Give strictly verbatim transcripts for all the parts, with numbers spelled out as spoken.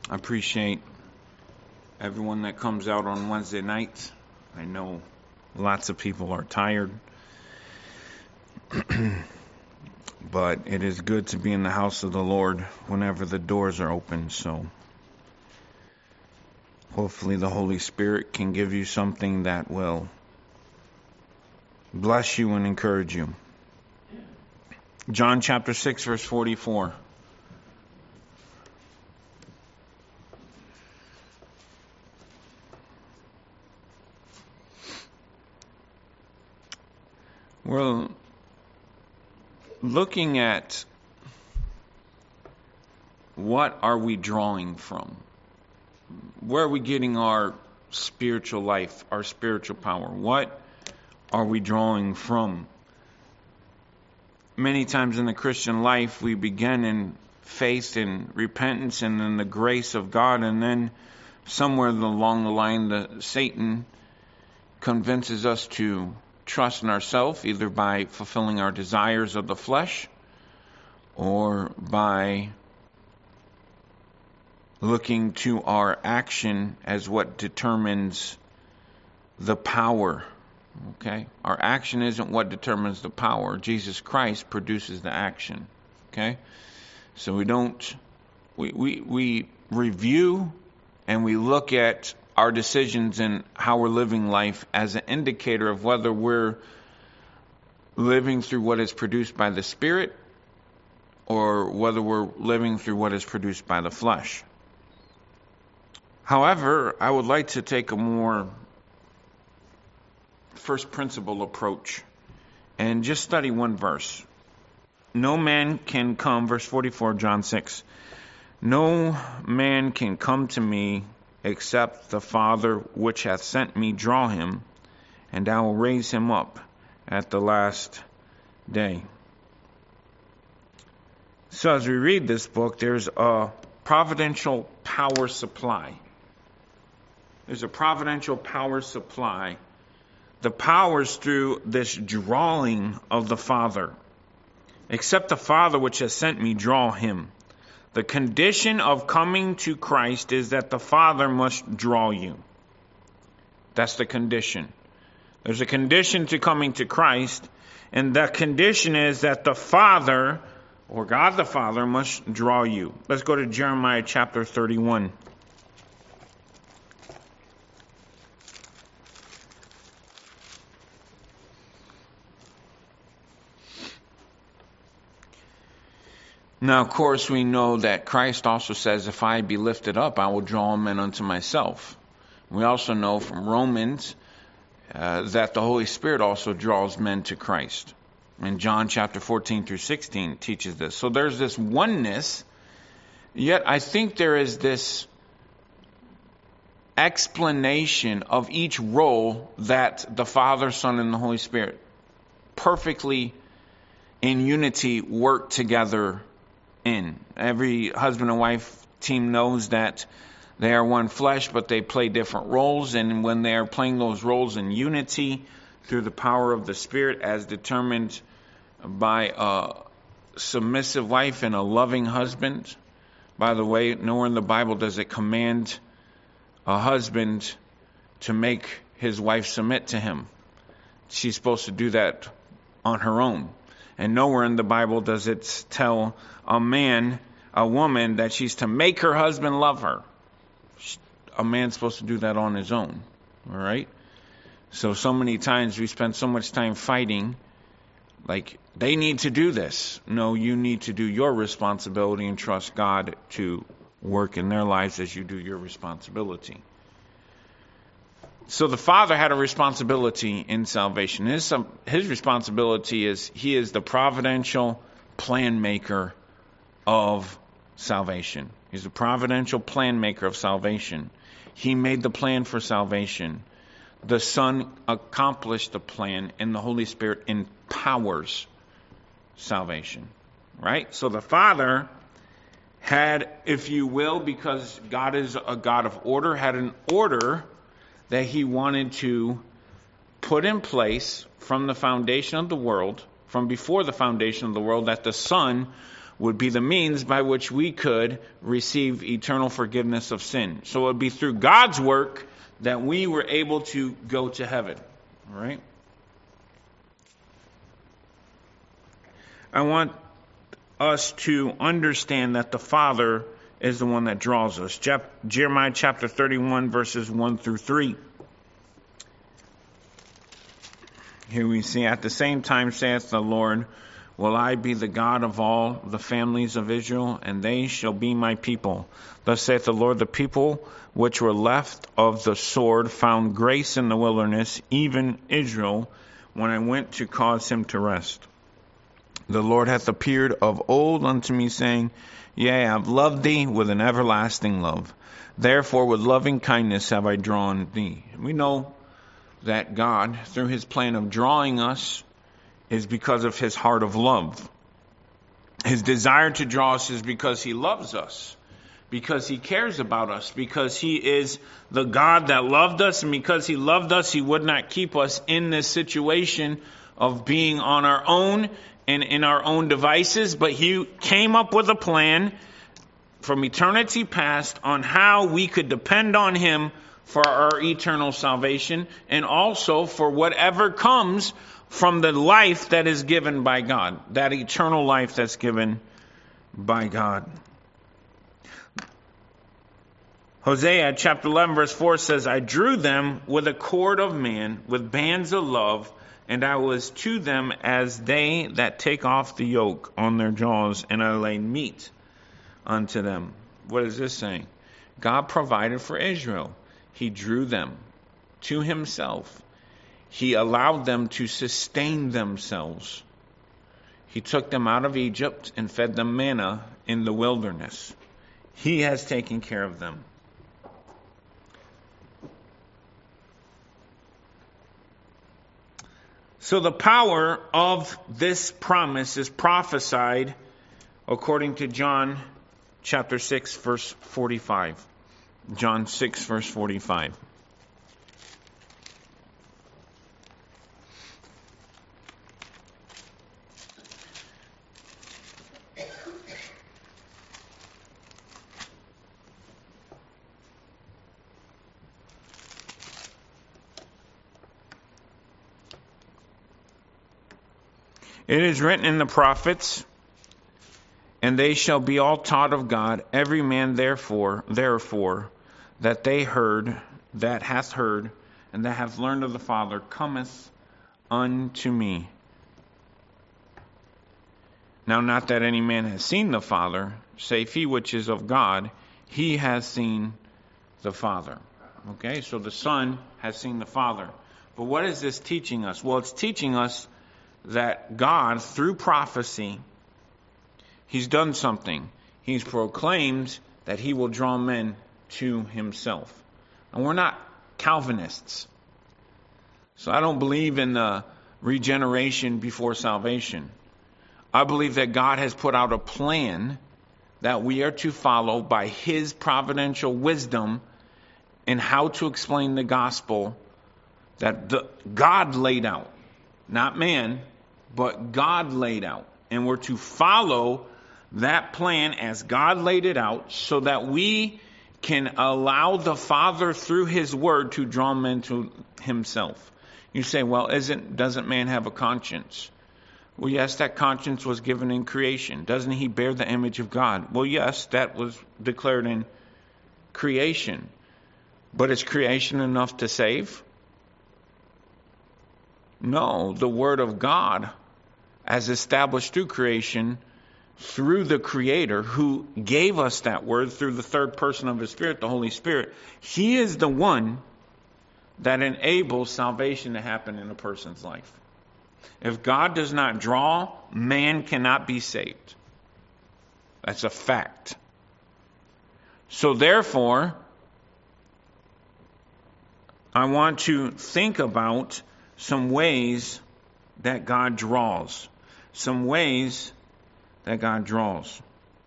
I appreciate everyone that comes out on Wednesday nights. I know lots of people are tired, but it is good to be in the house of the Lord whenever the doors are open. So hopefully the Holy Spirit can give you something that will bless you and encourage you. John chapter six, verse forty-four. We're looking at what are we drawing from? Where are we getting our spiritual life, our spiritual power? What are we drawing from? Many times in the Christian life, we begin in faith and repentance and in the grace of God, and then somewhere along the line, the Satan convinces us to trust in ourselves, either by fulfilling our desires of the flesh or by looking to our action as what determines the power. Okay? Our action isn't what determines the power. Jesus Christ produces the action. Okay? So we don't, we, we, we review and we look at our decisions and how we're living life as an indicator of whether we're living through what is produced by the Spirit or whether we're living through what is produced by the flesh. However, I would like to take a more first principle approach and just study one verse. No man can come, verse forty-four, John six. No man can come to me except the Father which hath sent me draw him, and I will raise him up at the last day. So as we read this book, there's a providential power supply. There's a providential power supply. The power's through this drawing of the Father. Except the Father which has sent me draw him. The condition of coming to Christ is that the Father must draw you. That's the condition. There's a condition to coming to Christ, and that condition is that the Father, or God the Father, must draw you. Let's go to Jeremiah chapter thirty-one. Now, of course, we know that Christ also says, if I be lifted up, I will draw men unto myself. We also know from Romans uh, that the Holy Spirit also draws men to Christ. And John chapter fourteen through sixteen teaches this. So there's this oneness, yet I think there is this explanation of each role that the Father, Son, and the Holy Spirit perfectly in unity work together in. Every husband and wife team knows that they are one flesh, but they play different roles. And when they are playing those roles in unity through the power of the Spirit as determined by a submissive wife and a loving husband. By the way, nowhere in the Bible does it command a husband to make his wife submit to him. She's supposed to do that on her own. And nowhere in the Bible does it tell a man, a woman, that she's to make her husband love her. A man's supposed to do that on his own. All right? So, so many times we spend so much time fighting, like, they need to do this. No, you need to do your responsibility and trust God to work in their lives as you do your responsibility. So the Father had a responsibility in salvation. His, his responsibility is he is the providential plan maker of salvation. He's the providential plan maker of salvation. He made the plan for salvation. The Son accomplished the plan, and the Holy Spirit empowers salvation. Right? So the Father had, if you will, because God is a God of order, had an order that he wanted to put in place from the foundation of the world, from before the foundation of the world, that the Son would be the means by which we could receive eternal forgiveness of sin. So it would be through God's work that we were able to go to heaven. All right? I want us to understand that the Father is the one that draws us. Jeremiah chapter thirty-one, verses one through three. Here we see, at the same time saith the Lord, will I be the God of all the families of Israel, and they shall be my people. Thus saith the Lord, the people which were left of the sword found grace in the wilderness, even Israel, when I went to cause him to rest. The Lord hath appeared of old unto me, saying, Yea, I have loved thee with an everlasting love. Therefore with loving kindness have I drawn thee. We know that God, through his plan of drawing us, is because of his heart of love. His desire to draw us is because he loves us, because he cares about us, because he is the God that loved us, and because he loved us, he would not keep us in this situation of being on our own and in our own devices, but he came up with a plan from eternity past on how we could depend on him for our eternal salvation, and also for whatever comes from the life that is given by God, that eternal life that's given by God. Hosea chapter eleven verse four says, I drew them with a cord of man, with bands of love, and I was to them as they that take off the yoke on their jaws, and I laid meat unto them. What is this saying? God provided for Israel. He drew them to himself. He allowed them to sustain themselves. He took them out of Egypt and fed them manna in the wilderness. He has taken care of them. So the power of this promise is prophesied according to John chapter six, verse forty-five. John six, verse forty-five. It is written in the prophets, and they shall be all taught of God, every man therefore, therefore, that they heard, that hath heard, and that hath learned of the Father, cometh unto me. Now not that any man has seen the Father, save he which is of God, he has seen the Father. Okay, so the Son has seen the Father. But what is this teaching us? Well, it's teaching us that God, through prophecy, he's done something. He's proclaimed that he will draw men to himself. And we're not Calvinists. So I don't believe in the regeneration before salvation. I believe that God has put out a plan that we are to follow by his providential wisdom in how to explain the gospel that the, God laid out. Not man, but God laid out. And we're to follow that plan as God laid it out so that we can allow the Father through his word to draw men to himself. You say, well, isn't doesn't man have a conscience? Well, yes, that conscience was given in creation. Doesn't he bear the image of God? Well, yes, that was declared in creation. But is creation enough to save? No, the Word of God, as established through creation, through the Creator who gave us that Word through the third person of His Spirit, the Holy Spirit, He is the one that enables salvation to happen in a person's life. If God does not draw, man cannot be saved. That's a fact. So therefore, I want to think about some ways that God draws. Some ways that God draws.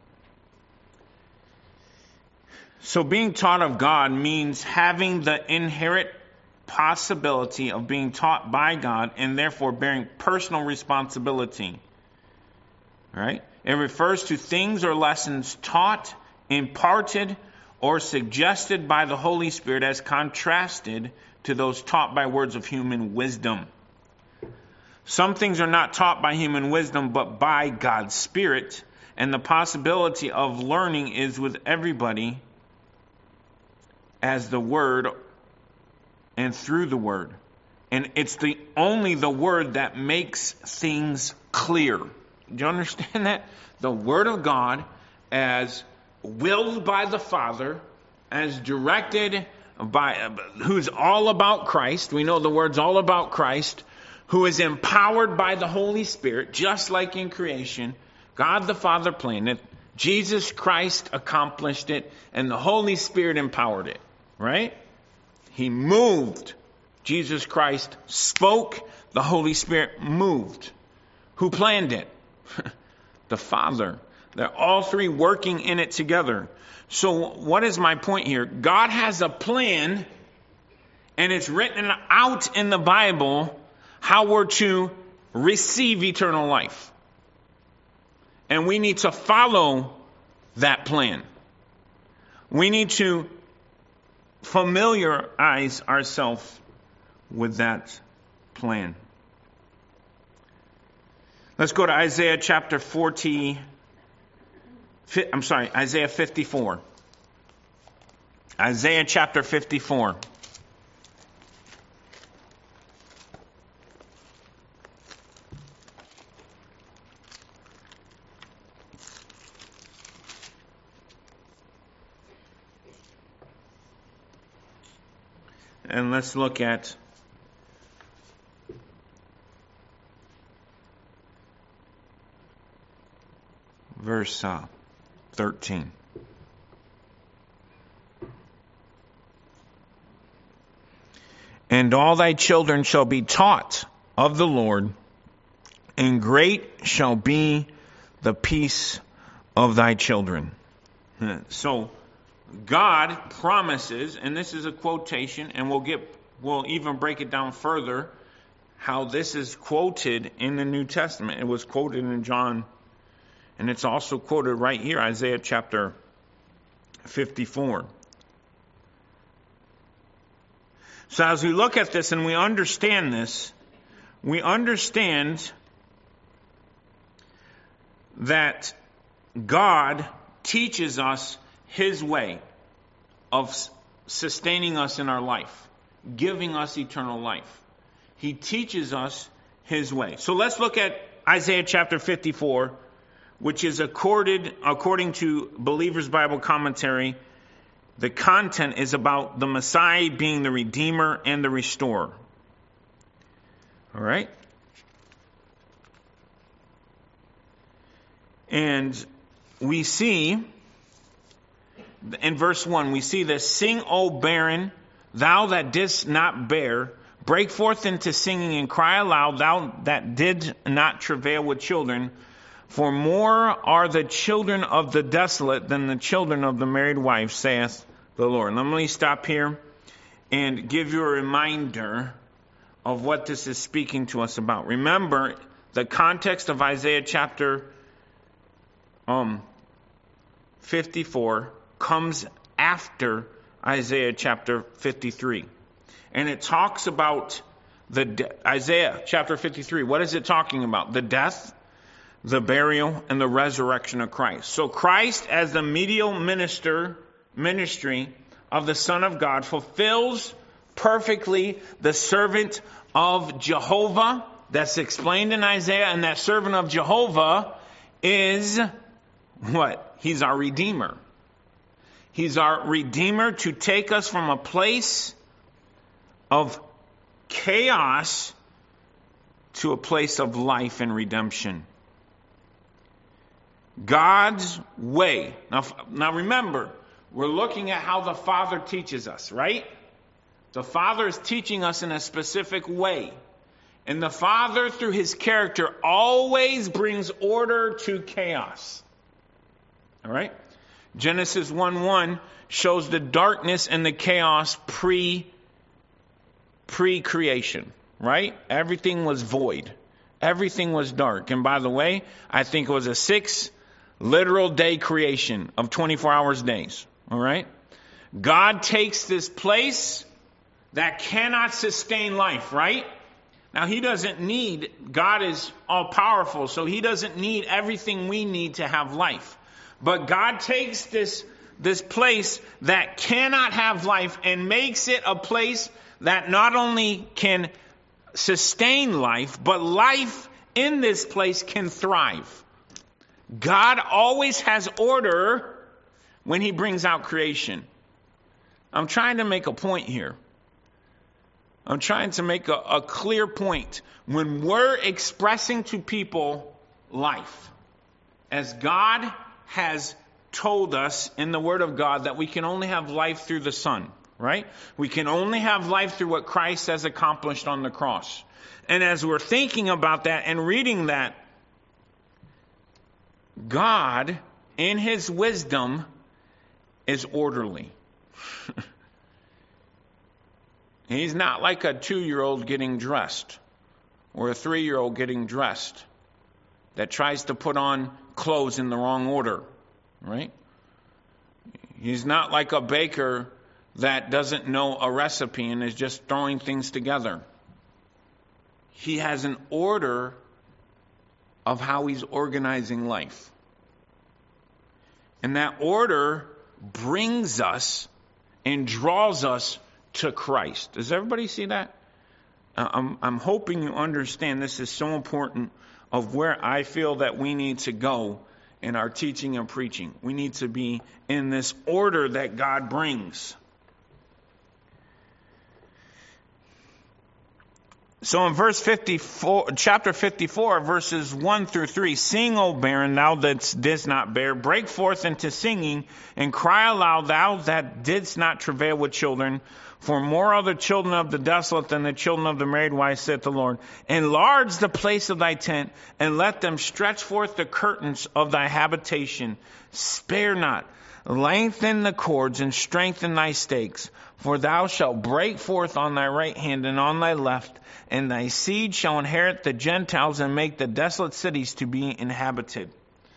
So being taught of God means having the inherent possibility of being taught by God and therefore bearing personal responsibility. All right? It refers to things or lessons taught, imparted, or suggested by the Holy Spirit as contrasted to those taught by words of human wisdom. Some things are not taught by human wisdom, but by God's Spirit, and the possibility of learning is with everybody as the Word and through the Word. And it's the only the Word that makes things clear. Do you understand that? The Word of God, as willed by the Father, as directed by, who's all about Christ. We know the Word's all about Christ, who is empowered by the Holy Spirit, just like in creation. God the Father planned it. Jesus Christ accomplished it, and the Holy Spirit empowered it. Right? He moved. Jesus Christ spoke. The Holy Spirit moved. Who planned it? The Father. They're all three working in it together. So what is my point here? God has a plan, and it's written out in the Bible how we're to receive eternal life. And we need to follow that plan. We need to familiarize ourselves with that plan. Let's go to Isaiah chapter forty. I'm sorry, Isaiah fifty-four. Isaiah chapter fifty-four. And let's look at verse uh, thirteen. And all thy children shall be taught of the Lord, and great shall be the peace of thy children. So God promises, and this is a quotation, and we'll get we'll even break it down further, how this is quoted in the New Testament. It was quoted in John, and it's also quoted right here, Isaiah chapter fifty-four. So as we look at this and we understand this, we understand that God teaches us His way of sustaining us in our life, giving us eternal life. He teaches us His way. So let's look at Isaiah chapter fifty-four, which is accorded, according to Believer's Bible Commentary, the content is about the Messiah being the Redeemer and the Restorer. All right? And we see, in verse one, we see this: sing, O barren, thou that didst not bear, break forth into singing and cry aloud, thou that did not travail with children. For more are the children of the desolate than the children of the married wife, saith the Lord. Let me stop here and give you a reminder of what this is speaking to us about. Remember, the context of Isaiah chapter um, fifty-four comes after Isaiah chapter fifty-three. And it talks about the de- Isaiah chapter fifty-three. What is it talking about? The death, the burial, and the resurrection of Christ. So Christ, as the medial minister, ministry of the Son of God, fulfills perfectly the servant of Jehovah that's explained in Isaiah. And that servant of Jehovah is what? He's our Redeemer. He's our Redeemer to take us from a place of chaos to a place of life and redemption. God's way. Now, now remember, we're looking at how the Father teaches us, right? The Father is teaching us in a specific way. And the Father, through His character, always brings order to chaos. All right? Genesis one one shows the darkness and the chaos pre, pre-creation, right? Everything was void. Everything was dark. And by the way, I think it was a six Literal day creation of twenty-four hours days. All right? God takes this place that cannot sustain life, right? Now, he doesn't need, God is all powerful, so he doesn't need everything we need to have life. But God takes this, this place that cannot have life and makes it a place that not only can sustain life, but life in this place can thrive. God always has order when he brings out creation. I'm trying to make a point here. I'm trying to make a, a clear point. When we're expressing to people life, as God has told us in the Word of God that we can only have life through the Son, right? We can only have life through what Christ has accomplished on the cross. And as we're thinking about that and reading that, God, in his wisdom, is orderly. He's not like a two-year-old getting dressed or a three-year-old getting dressed that tries to put on clothes in the wrong order, right? He's not like a baker that doesn't know a recipe and is just throwing things together. He has an order of how he's organizing life. And that order brings us and draws us to Christ. Does everybody see that? Uh, I'm, I'm hoping you understand this is so important of where I feel that we need to go in our teaching and preaching. We need to be in this order that God brings. So in verse fifty-four, chapter fifty-four, verses one through three, sing, O barren, thou that didst not bear, break forth into singing, and cry aloud, thou that didst not travail with children. For more are the children of the desolate than the children of the married wife, saith the Lord. Enlarge the place of thy tent, and let them stretch forth the curtains of thy habitation. Spare not. Lengthen the cords, and strengthen thy stakes. For thou shalt break forth on thy right hand and on thy left, and thy seed shall inherit the Gentiles and make the desolate cities to be inhabited.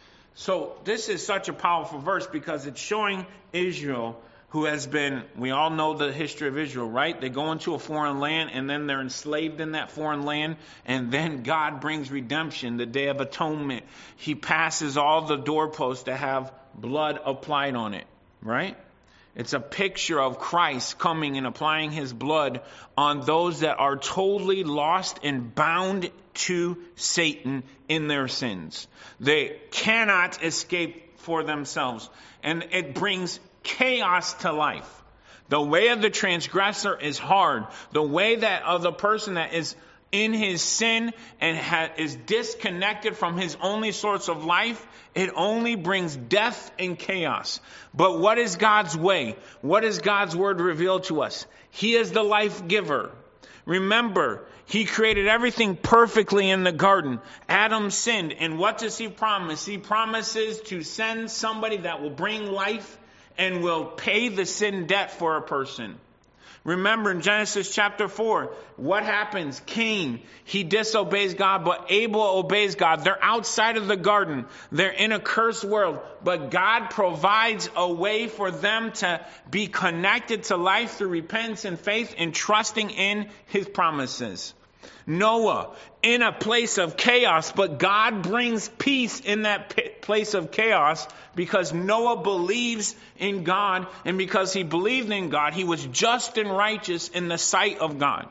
So this is such a powerful verse because it's showing Israel, who has been, we all know the history of Israel, right? They go into a foreign land and then they're enslaved in that foreign land. And then God brings redemption, the Day of Atonement. He passes all the doorposts that have blood applied on it, right? It's a picture of Christ coming and applying his blood on those that are totally lost and bound to Satan in their sins. They cannot escape for themselves. And it brings chaos to life. The way of the transgressor is hard. The way that of the person that is in his sin and ha- is disconnected from his only source of life, it only brings death and chaos. But what is God's way? What does God's word reveal to us? He is the life giver. Remember, he created everything perfectly in the garden. Adam sinned. And what does he promise? He promises to send somebody that will bring life and will pay the sin debt for a person. Remember in Genesis chapter four, what happens? Cain, he disobeys God, but Abel obeys God. They're outside of the garden. They're in a cursed world. But God provides a way for them to be connected to life through repentance and faith and trusting in his promises. Noah, in a place of chaos, but God brings peace in that p- place of chaos because Noah believes in God, and because he believed in God, he was just and righteous in the sight of God.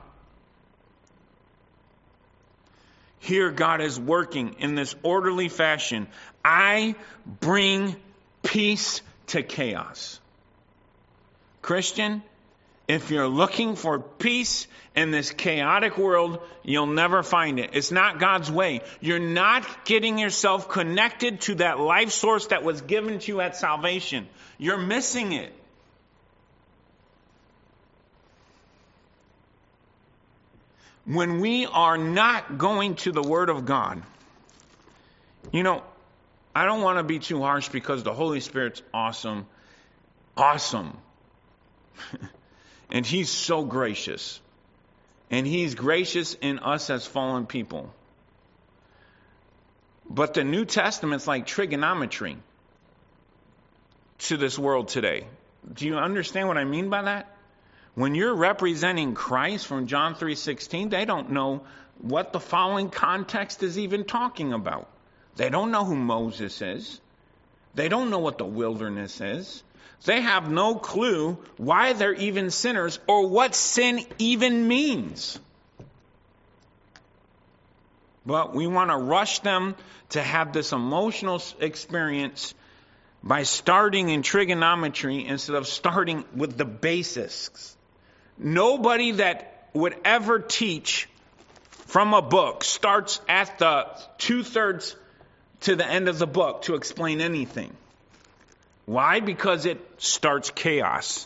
Here God is working in this orderly fashion. I bring peace to chaos. Christian, if you're looking for peace in this chaotic world, you'll never find it. It's not God's way. You're not getting yourself connected to that life source that was given to you at salvation. You're missing it. When we are not going to the Word of God, you know, I don't want to be too harsh because the Holy Spirit's awesome. Awesome. And he's so gracious. And he's gracious in us as fallen people. But the New Testament's like trigonometry to this world today. Do you understand what I mean by that? When you're representing Christ from John three sixteen, they don't know what the following context is even talking about. They don't know who Moses is. They don't know what the wilderness is. They have no clue why they're even sinners or what sin even means. But we want to rush them to have this emotional experience by starting in trigonometry instead of starting with the basics. Nobody that would ever teach from a book starts at the two-thirds to the end of the book to explain anything. Why? Because it starts chaos.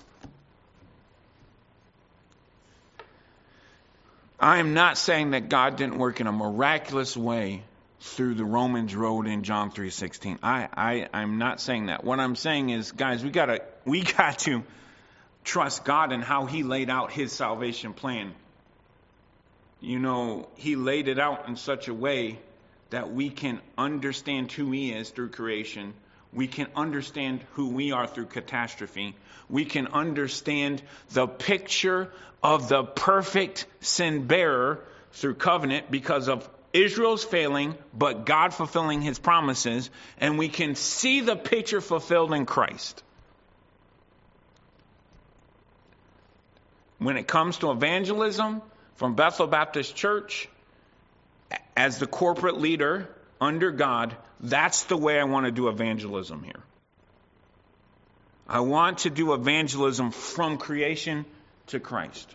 I am not saying that God didn't work in a miraculous way through the Romans road in John three sixteen. I, I, I'm not saying that. What I'm saying is, guys, we gotta, we got to trust God in how He laid out His salvation plan. You know, He laid it out in such a way that we can understand who He is through creation. We can understand who we are through catastrophe. We can understand the picture of the perfect sin bearer through covenant because of Israel's failing, but God fulfilling His promises. And we can see the picture fulfilled in Christ. When it comes to evangelism from Bethel Baptist Church, as the corporate leader under God, that's the way I want to do evangelism here. I want to do evangelism from creation to Christ.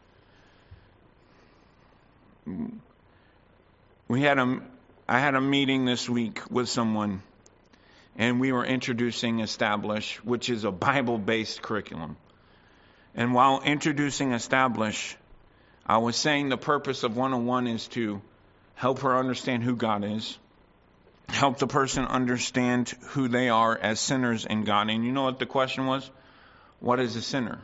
We had a, I had a meeting this week with someone, and we were introducing Establish, which is a Bible-based curriculum. And while introducing Establish, I was saying the purpose of one oh one is to help her understand who God is, help the person understand who they are as sinners in God. And you know what the question was? What is a sinner?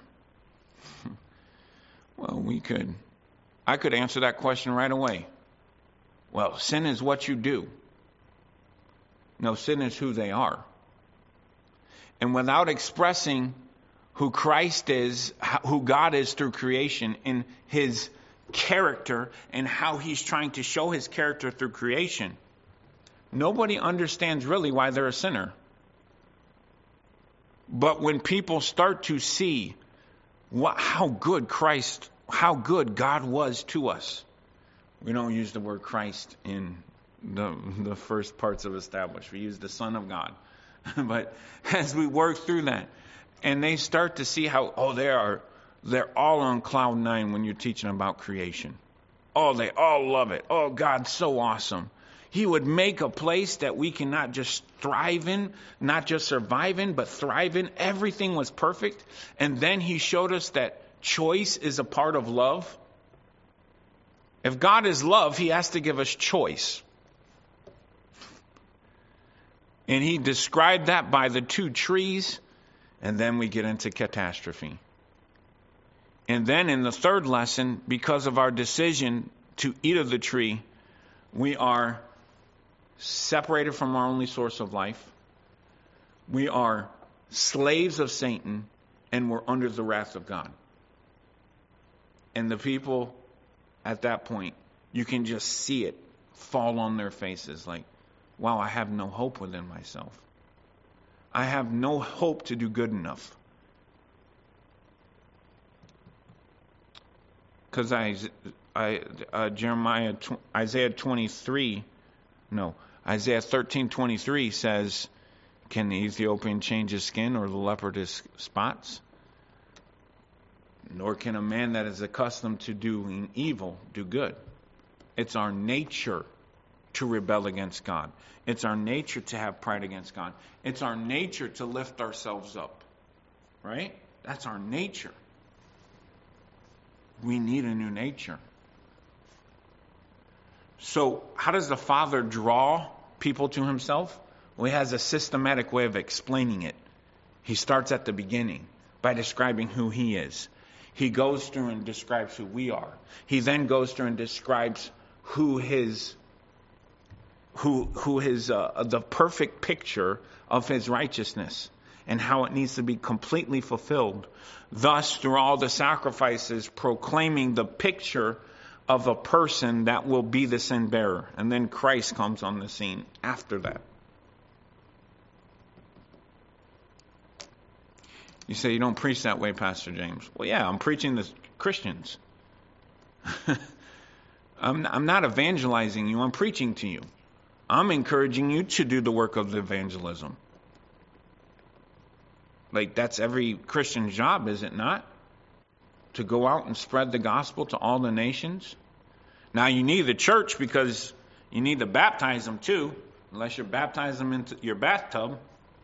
Well, we could, I could answer that question right away. Well, sin is what you do. No, sin is who they are. And without expressing who Christ is, who God is through creation, in His character and how He's trying to show His character through creation, nobody understands really why they're a sinner. But when people start to see what, how good Christ, how good God was to us, we don't use the word Christ in the, the first parts of Establish. We use the Son of God. But as we work through that, and they start to see how, oh, they are, they're all on cloud nine when you're teaching about creation. Oh, they all love it. Oh, God's so awesome. He would make a place that we can not just thrive in, not just survive in, but thrive in. Everything was perfect. And then He showed us that choice is a part of love. If God is love, He has to give us choice. And He described that by the two trees. And then we get into catastrophe. And then in the third lesson, because of our decision to eat of the tree, we are separated from our only source of life. We are slaves of Satan, and we're under the wrath of God. And the people at that point, you can just see it fall on their faces like, wow, I have no hope within myself. I have no hope to do good enough. Because I, I, uh, Jeremiah, Isaiah twenty-three, no, Isaiah thirteen twenty-three says, can the Ethiopian change his skin or the leopard his spots? Nor can a man that is accustomed to doing evil do good. It's our nature to rebel against God. It's our nature to have pride against God. It's our nature to lift ourselves up. Right? That's our nature. We need a new nature. So, how does the Father draw people to Himself? Well, He has a systematic way of explaining it. He starts at the beginning by describing who He is. He goes through and describes who we are. He then goes through and describes who His who who is uh, the perfect picture of his righteousness and how it needs to be completely fulfilled. Thus, through all the sacrifices, proclaiming the picture of a person that will be the sin bearer. And then Christ comes on the scene after that. You say, you don't preach that way, Pastor James. Well, yeah, I'm preaching to Christians. I'm, I'm not evangelizing you, I'm preaching to you. I'm encouraging you to do the work of the evangelism. Like, that's every Christian's job, is it not? To go out and spread the gospel to all the nations. Now, you need the church because you need to baptize them too, unless you baptize them into your bathtub.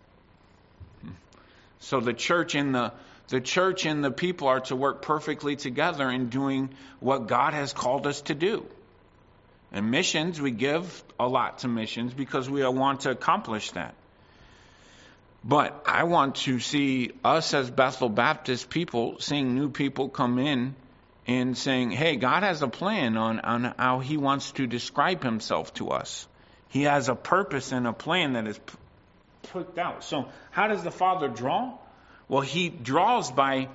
So the church and the the church and the people are to work perfectly together in doing what God has called us to do. And missions, we give a lot to missions because we want to accomplish that. But I want to see us as Bethel Baptist people, seeing new people come in and saying, hey, God has a plan on, on how he wants to describe himself to us. He has a purpose and a plan that is put out. So how does the Father draw? Well, he draws by,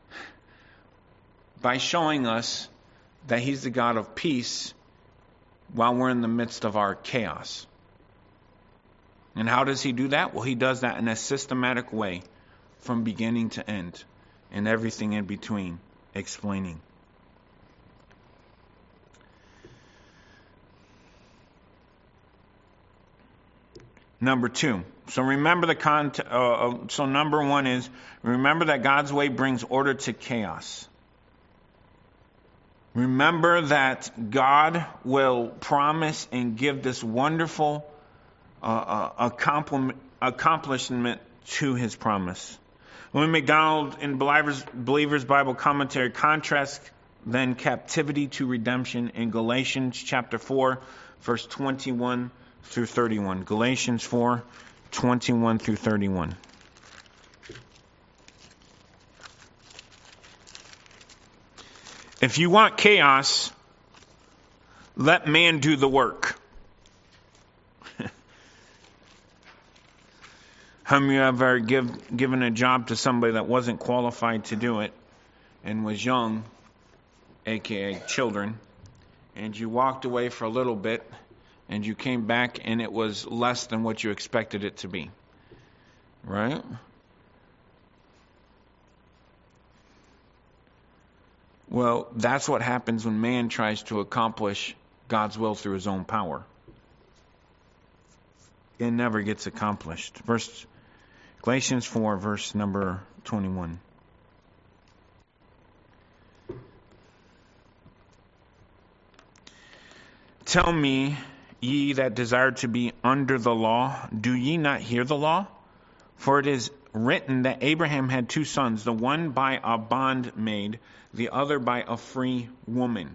by showing us that he's the God of peace while we're in the midst of our chaos. And how does he do that? Well, he does that in a systematic way from beginning to end and everything in between, explaining. Number two. So remember the con. Uh, so number one is remember that God's way brings order to chaos. Remember that God will promise and give this wonderful uh, uh, accomplishment to his promise. William MacDonald in Believers, Believers Bible Commentary contrasts then captivity to redemption in Galatians chapter four, verse twenty-one through thirty-one. Galatians four, twenty-one through thirty-one. If you want chaos, let man do the work. How many of you have ever give, given a job to somebody that wasn't qualified to do it and was young, aka children, and you walked away for a little bit and you came back and it was less than what you expected it to be? Right? Well, that's what happens when man tries to accomplish God's will through his own power. It never gets accomplished. Verse Galatians four, verse number twenty-one. Tell me, ye that desire to be under the law, do ye not hear the law? For it is written that Abraham had two sons, the one by a bondmaid, the other by a free woman.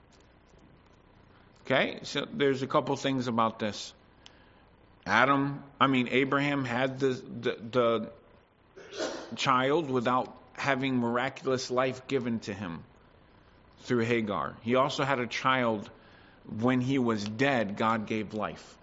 Okay, so there's a couple things about this. Adam, I mean, Abraham had the, the, the child without having miraculous life given to him through Hagar. He also had a child when he was dead, God gave life.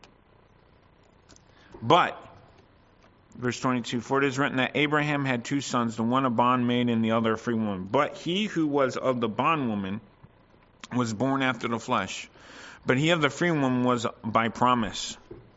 But, verse twenty-two, for it is written that Abraham had two sons, the one a bondmaid and the other a free woman. But he who was of the bondwoman was born after the flesh, but he of the free woman was by promise.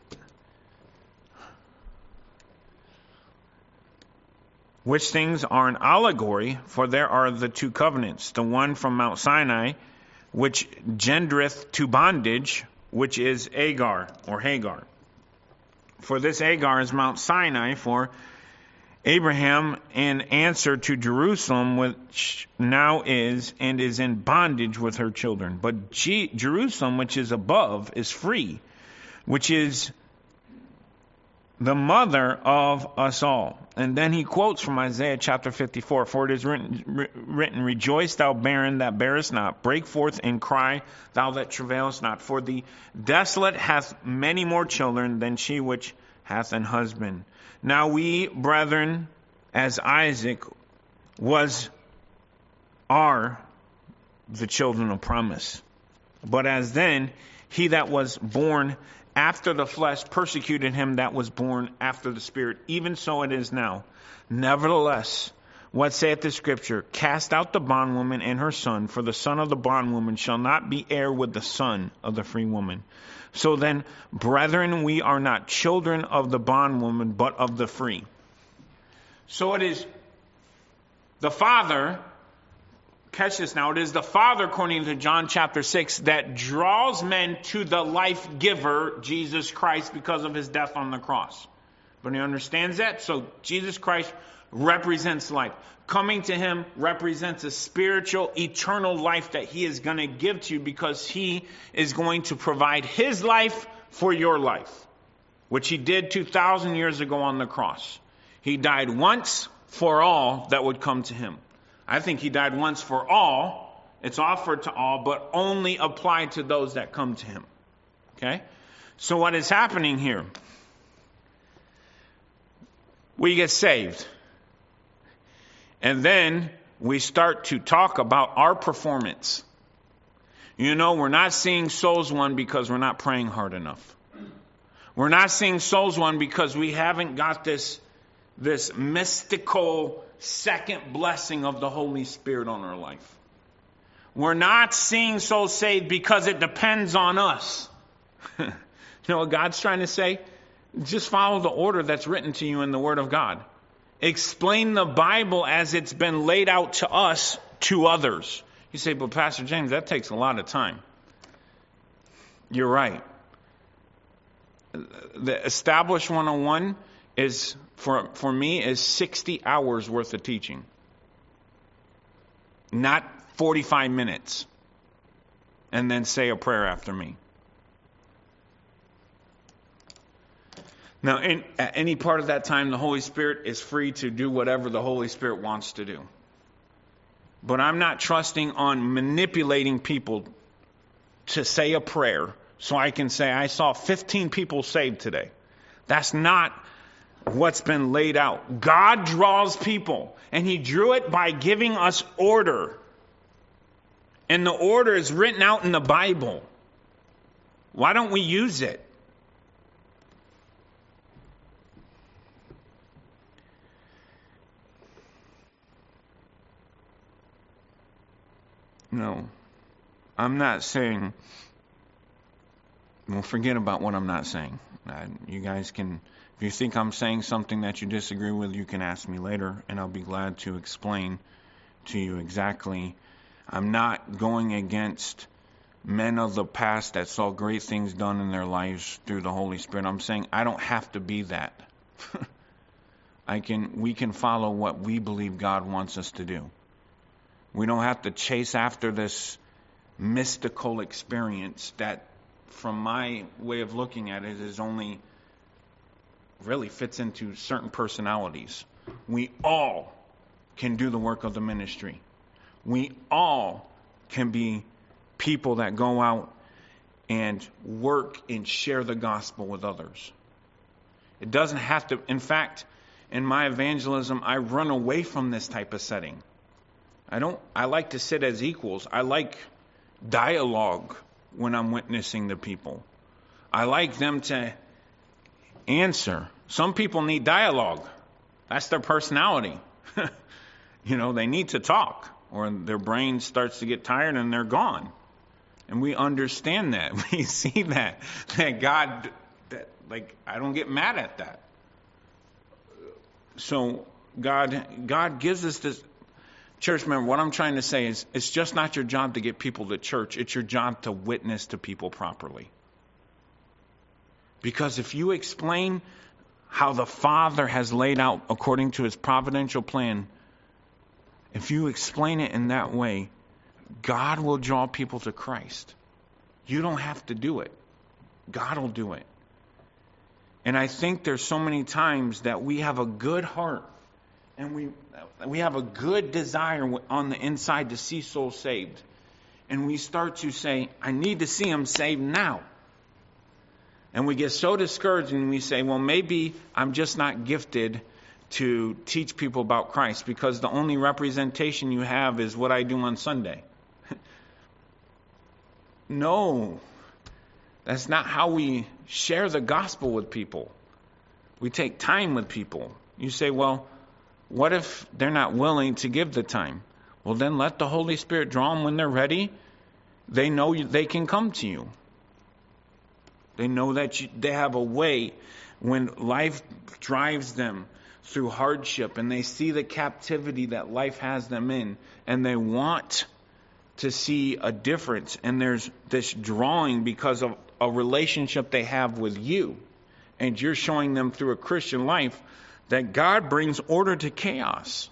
Which things are an allegory, for there are the two covenants, the one from Mount Sinai, which gendereth to bondage, which is Agar, or Hagar. For this Agar is Mount Sinai for Abraham, an answer to Jerusalem, which now is and is in bondage with her children. But G- Jerusalem, which is above, is free, which is the mother of us all. And then he quotes from Isaiah chapter fifty-four, for it is written, written, rejoice thou barren that bearest not, break forth and cry thou that travailest not, for the desolate hath many more children than she which hath an husband. Now we, brethren, as Isaac was, are the children of promise. But as then he that was born after the flesh persecuted him that was born after the Spirit. Even so it is now. Nevertheless, what saith the Scripture? Cast out the bondwoman and her son, for the son of the bondwoman shall not be heir with the son of the free woman. So then, brethren, we are not children of the bondwoman, but of the free. So it is the Father, catch this now, it is the Father, according to John chapter six, that draws men to the life giver, Jesus Christ, because of his death on the cross. But he understands that? So Jesus Christ represents life. Coming to him represents a spiritual, eternal life that he is going to give to you, because he is going to provide his life for your life, which he did two thousand years ago on the cross. He died once for all that would come to him. I think he died once for all. It's offered to all, but only applied to those that come to him. Okay? So what is happening here? We get saved. And then we start to talk about our performance. You know, we're not seeing souls won because we're not praying hard enough. We're not seeing souls won because we haven't got this, this mystical second blessing of the Holy Spirit on our life. We're not seeing souls saved because it depends on us. You know what God's trying to say? Just follow the order that's written to you in the Word of God. Explain the Bible as it's been laid out to us, to others. You say, but Pastor James, that takes a lot of time. You're right. The Established one oh one is, for, for me, is sixty hours worth of teaching. Not forty-five minutes. And then say a prayer after me. Now, in, at any part of that time, the Holy Spirit is free to do whatever the Holy Spirit wants to do. But I'm not trusting on manipulating people to say a prayer so I can say, I saw fifteen people saved today. That's not what's been laid out. God draws people, and he drew it by giving us order. And the order is written out in the Bible. Why don't we use it? No, I'm not saying, well, forget about what I'm not saying. Uh, you guys can, if you think I'm saying something that you disagree with, you can ask me later, and I'll be glad to explain to you exactly. I'm not going against men of the past that saw great things done in their lives through the Holy Spirit. I'm saying I don't have to be that. I can, we can follow what we believe God wants us to do. We don't have to chase after this mystical experience that, from my way of looking at it, is only really fits into certain personalities. We all can do the work of the ministry. We all can be people that go out and work and share the gospel with others. It doesn't have to. In fact, in my evangelism, I run away from this type of setting. I don't, I like to sit as equals. I like dialogue when I'm witnessing to people. I like them to answer. Some people need dialogue. That's their personality. You know, they need to talk, or their brain starts to get tired and they're gone. And we understand that. We see that. That God, that, like, I don't get mad at that. So God, God gives us this. Church member, what I'm trying to say is, it's just not your job to get people to church. It's your job to witness to people properly. Because if you explain how the Father has laid out according to his providential plan, if you explain it in that way, God will draw people to Christ. You don't have to do it. God will do it. And I think there's so many times that we have a good heart, and we we have a good desire on the inside to see souls saved. And we start to say, I need to see them saved now. And we get so discouraged and we say, well, maybe I'm just not gifted to teach people about Christ because the only representation you have is what I do on Sunday. No. That's not how we share the gospel with people. We take time with people. You say, well, what if they're not willing to give the time? Well, then let the Holy Spirit draw them when they're ready. They know they can come to you. They know that you, they have a way when life drives them through hardship and they see the captivity that life has them in, and they want to see a difference. And there's this drawing because of a relationship they have with you. And you're showing them through a Christian life that God brings order to chaos.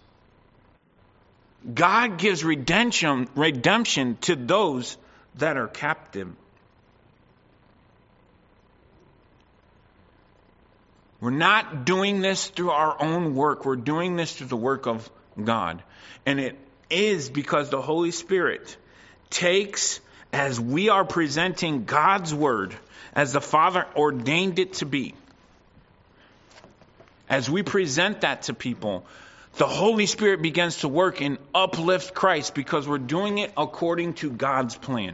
God gives redemption, redemption to those that are captive. We're not doing this through our own work. We're doing this through the work of God. And it is because the Holy Spirit takes, as we are presenting God's word, as the Father ordained it to be. As we present that to people, the Holy Spirit begins to work and uplift Christ because we're doing it according to God's plan.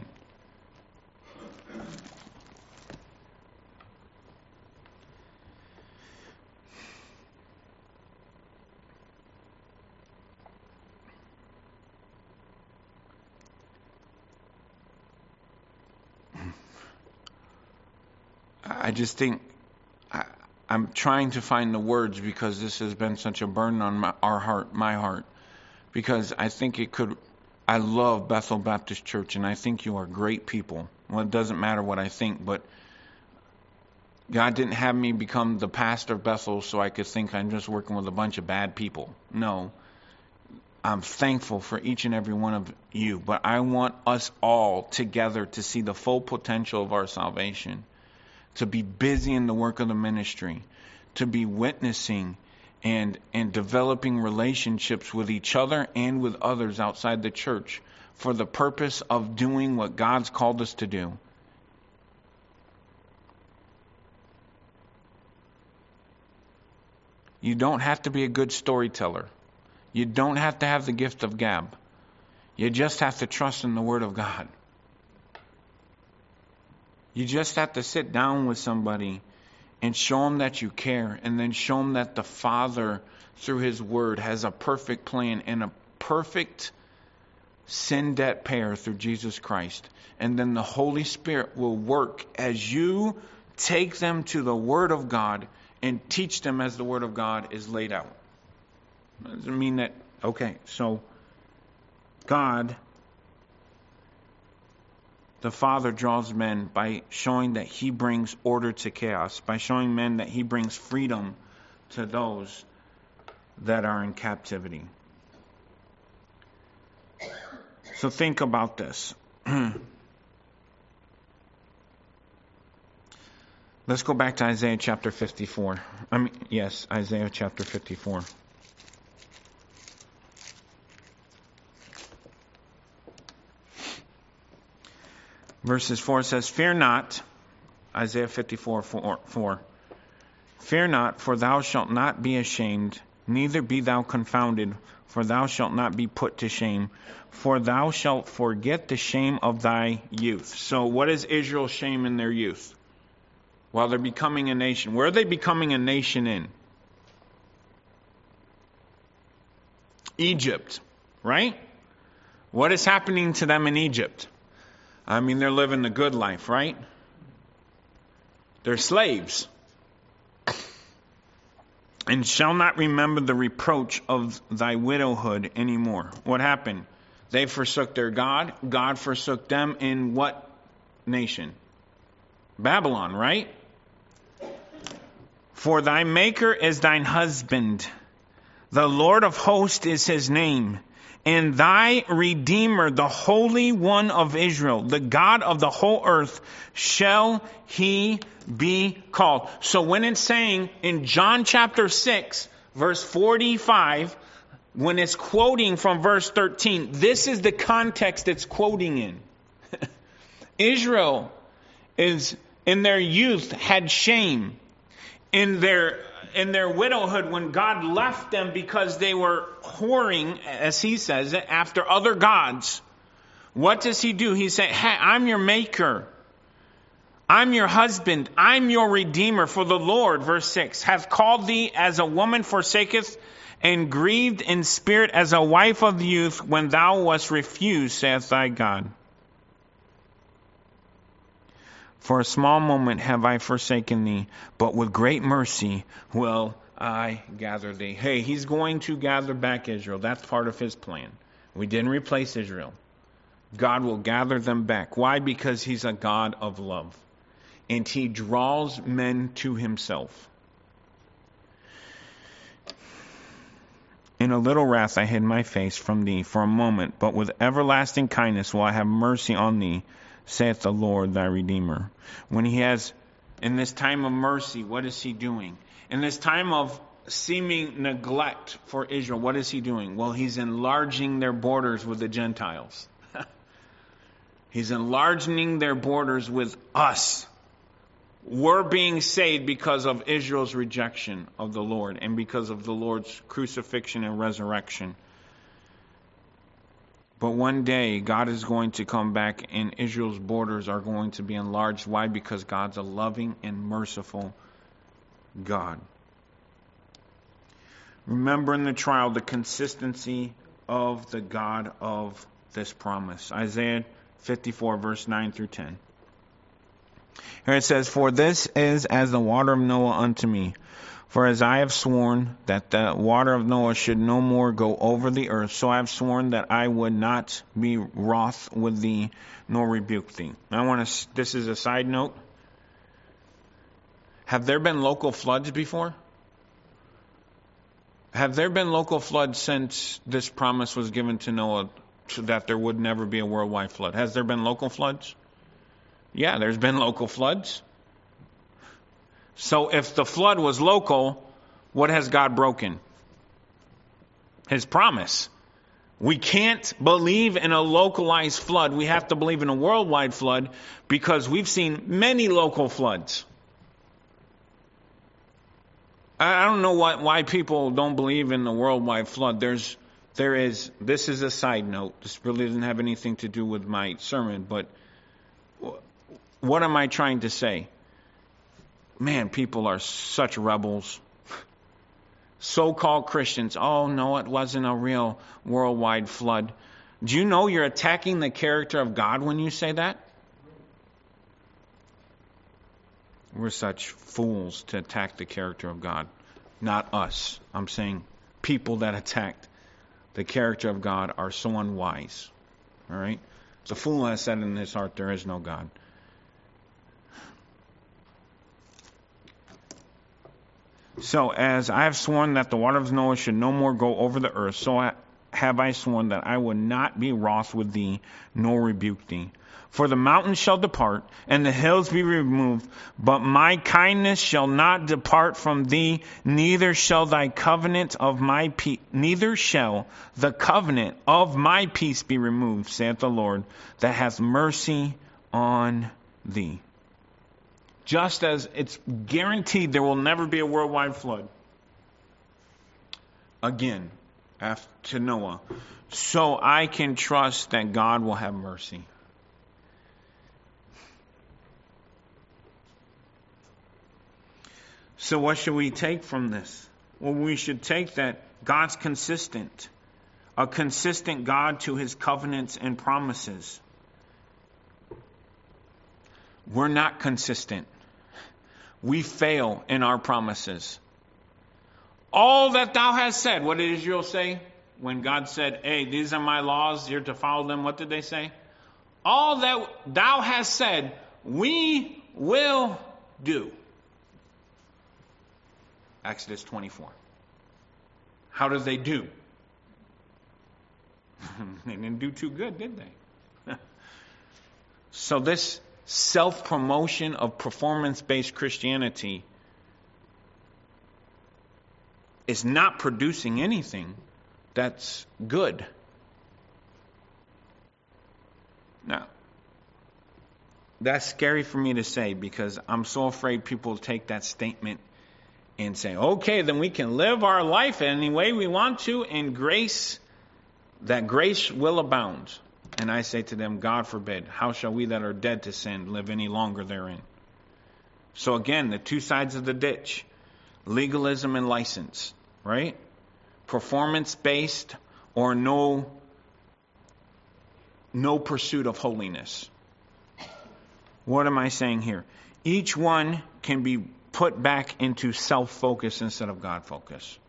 I just think I, I'm trying to find the words because this has been such a burden on my, our heart, my heart. Because I think it could, I love Bethel Baptist Church and I think you are great people. Well, it doesn't matter what I think, but God didn't have me become the pastor of Bethel so I could think I'm just working with a bunch of bad people. No. I'm thankful for each and every one of you, but I want us all together to see the full potential of our salvation. To be busy in the work of the ministry, to be witnessing and and developing relationships with each other and with others outside the church for the purpose of doing what God's called us to do. You don't have to be a good storyteller. You don't have to have the gift of gab. You just have to trust in the Word of God. You just have to sit down with somebody and show them that you care, and then show them that the Father, through His Word, has a perfect plan and a perfect sin debt payer through Jesus Christ. And then the Holy Spirit will work as you take them to the Word of God and teach them as the Word of God is laid out. Doesn't mean that, okay, so God, the Father, draws men by showing that He brings order to chaos, by showing men that He brings freedom to those that are in captivity. So think about this. Let's go back to Isaiah chapter fifty-four. I mean, yes, Isaiah chapter fifty-four. Verses four says, "Fear not," Isaiah fifty-four, four, four. "Fear not, for thou shalt not be ashamed, neither be thou confounded, for thou shalt not be put to shame. For thou shalt forget the shame of thy youth." So what is Israel's shame in their youth? While they're becoming a nation. Where are they becoming a nation in? Egypt, right? What is happening to them in Egypt? I mean, they're living the good life, right? They're slaves. "And shall not remember the reproach of thy widowhood anymore." What happened? They forsook their God. God forsook them in what nation? Babylon, right? "For thy Maker is thine husband. The Lord of hosts is His name. And thy Redeemer, the Holy One of Israel, the God of the whole earth, shall He be called." So when it's saying in John chapter six, verse forty-five, when it's quoting from verse thirteen, this is the context it's quoting in. Israel is in their youth had shame. In their in their widowhood, when God left them because they were whoring, as He says, after other gods, what does He do? He said, "Hey, I'm your Maker. I'm your husband, I'm your redeemer, for the Lord, verse six, hath called thee as a woman forsaketh, and grieved in spirit as a wife of youth, when thou wast refused, saith thy God. For a small moment have I forsaken thee, but with great mercy will I gather thee. Hey, he's going to gather back Israel. That's part of his plan. We didn't replace Israel. God will gather them back. Why? Because he's a God of love. And he draws men to himself. In a little wrath I hid my face from thee for a moment, but with everlasting kindness will I have mercy on thee, saith the Lord thy Redeemer. When he has, in this time of mercy, what is he doing? In this time of seeming neglect for Israel, what is he doing? Well, he's enlarging their borders with the Gentiles. He's enlarging their borders with us. We're being saved because of Israel's rejection of the Lord and because of the Lord's crucifixion and resurrection. But one day, God is going to come back and Israel's borders are going to be enlarged. Why? Because God's a loving and merciful God. Remember in the trial the consistency of the God of this promise. Isaiah fifty-four, verse nine through ten. Here it says, For this is as the water of Noah unto me. For as I have sworn that the water of Noah should no more go over the earth, so I have sworn that I would not be wroth with thee, nor rebuke thee. I want to. This is a side note. Have there been local floods before? Have there been local floods since this promise was given to Noah, so that there would never be a worldwide flood? Has there been local floods? Yeah, there's been local floods. So if the flood was local, what has God broken? His promise. We can't believe in a localized flood. We have to believe in a worldwide flood because we've seen many local floods. I don't know why, why people don't believe in the worldwide flood. There's, there is, this is a side note. This really doesn't have anything to do with my sermon, but what am I trying to say? Man, people are such rebels. So-called Christians, oh no, it wasn't a real worldwide flood. Do you know you're attacking the character of God when you say that? We're such fools to attack the character of God. Not us. I'm saying people that attacked the character of God are so unwise. All right? The fool has said in his heart, there is no God. So, as I have sworn that the water of Noah should no more go over the earth, so have I sworn that I would not be wroth with thee, nor rebuke thee. For the mountains shall depart, and the hills be removed, but my kindness shall not depart from thee, neither shall thy covenant of my peace, neither shall the covenant of my peace be removed, saith the Lord, that hath mercy on thee. Just as it's guaranteed there will never be a worldwide flood again after Noah, so I can trust that God will have mercy. So what should we take from this? Well, we should take that God's consistent, a consistent God to his covenants and promises. We're not consistent. We fail in our promises. All that thou hast said, what did Israel say? When God said, hey, these are my laws, you're to follow them, what did they say? All that thou hast said, we will do. Exodus twenty-four. How did they do? They didn't do too good, did they? So this self-promotion of performance-based Christianity is not producing anything that's good. Now, that's scary for me to say because I'm so afraid people will take that statement and say, okay, then we can live our life any way we want to, and grace, that grace will abound. And I say to them, God forbid, how shall we that are dead to sin live any longer therein? So again, the two sides of the ditch. Legalism and license, right? Performance-based or no, no pursuit of holiness. What am I saying here? Each one can be put back into self-focus instead of God-focus.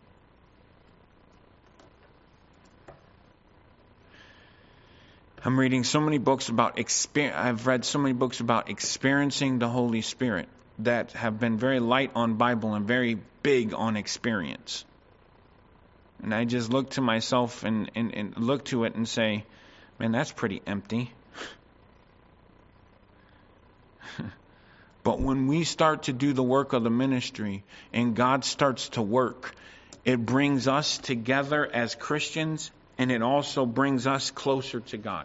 I'm reading so many books about experience. I've read so many books about experiencing the Holy Spirit that have been very light on Bible and very big on experience. And I just look to myself and, and, and look to it and say, man, that's pretty empty. But when we start to do the work of the ministry and God starts to work, it brings us together as Christians, and it also brings us closer to God.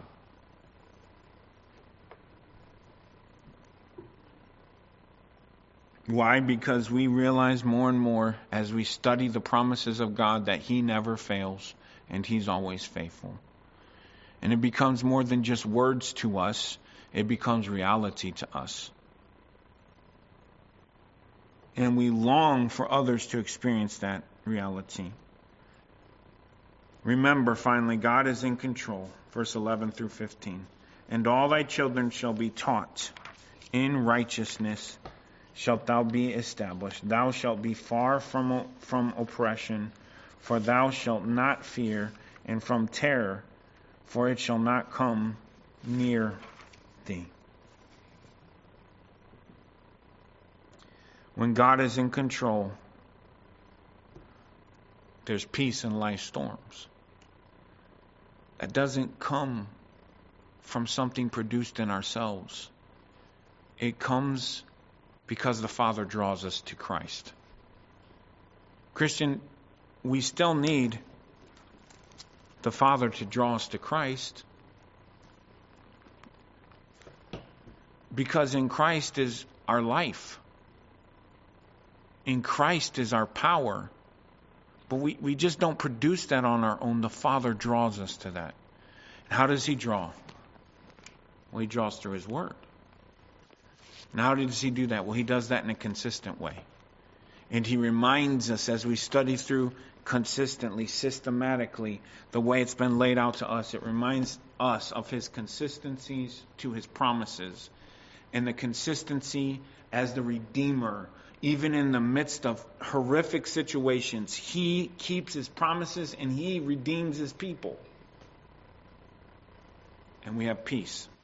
Why? Because we realize more and more as we study the promises of God that He never fails and He's always faithful. And it becomes more than just words to us, it becomes reality to us. And we long for others to experience that reality. Remember, finally, God is in control. Verse eleven through fifteen. And all thy children shall be taught in righteousness shalt thou be established. Thou shalt be far from, from oppression, for thou shalt not fear, and from terror, for it shall not come near thee. When God is in control, there's peace in life's storms. That doesn't come from something produced in ourselves. It comes because the Father draws us to Christ. Christian, we still need the Father to draw us to Christ, because in Christ is our life. In Christ is our power. But we, we just don't produce that on our own. The Father draws us to that. And how does He draw? Well, He draws through His Word. And how does He do that? Well, He does that in a consistent way. And He reminds us as we study through consistently, systematically, the way it's been laid out to us. It reminds us of His consistencies to His promises. And the consistency as the Redeemer. Even in the midst of horrific situations, He keeps His promises and He redeems His people. And we have peace.